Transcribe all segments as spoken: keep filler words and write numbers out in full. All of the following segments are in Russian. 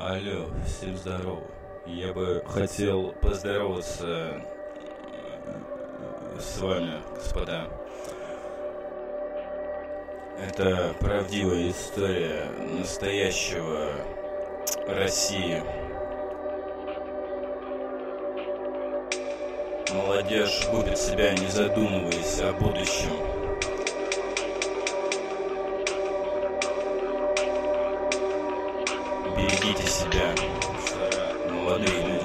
Алло, всем здорово. Я бы хотел поздороваться с вами, господа. Это правдивая история настоящего России. Молодежь губит себя, не задумываясь о будущем. Берегите себя, молодые люди.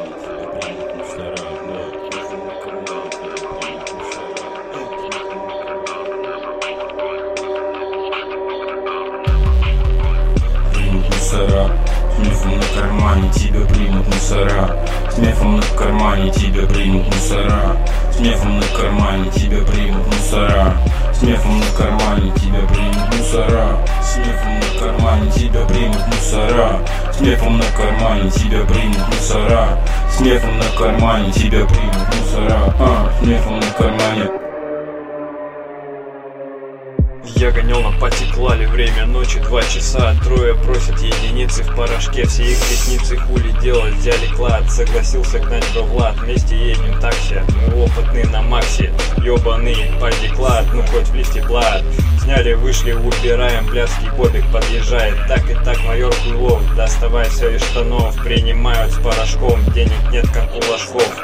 Примут мусора, с мефом на кармане тебя примут мусора. С мефом на кармане тебя примут мусора. С мефом на кармане тебя примут мусора. С мефом на кармане тебя примут мусора. С мефом на кармане тебя примут мусора. С мефом на кармане тебя примут мусора. С мефом на кармане тебя примут мусора. А, с мефом на кармане. Я гонял на пати, клали время ночи, два часа. Трое просят единицы в порошке, все их ресницы хули делать, взяли клад. Согласился гнать бро Влад, вместе едем такси. Мы опытные на максе, ёбаный пади клад, ну хоть в лифте блад. Сняли, вышли, убираем, блядский бобик подъезжает. Так и так майор Хуйлов, доставай все из штанов. Принимают с порошком, денег нет как у ложков.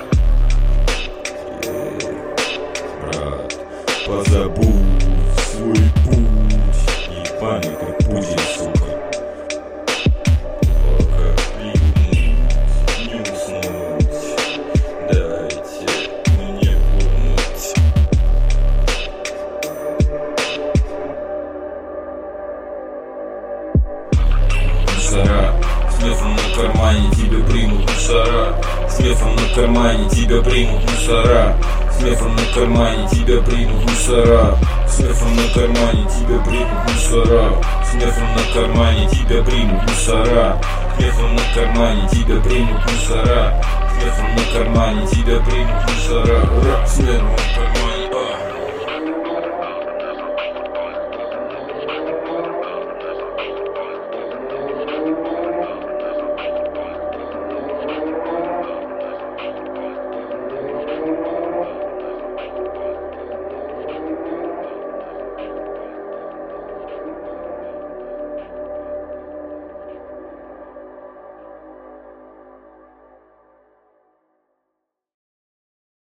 Брат, позабудь свой путь, ебаный ты пузень, сука. Пока пьют, не уснуть, дайте мне помнить. Мусора, с мефом на кармане тебя примут мусора. С мефом на кармане тебя примут мусора. С мефом на кармане тебя примут мусора. С мефом на кармане тебя примут мусора. С мефом на кармане тебя примут мусора. С мефом на кармане тебя примут мусора. С мефом на кармане тебя примут мусора. С мефом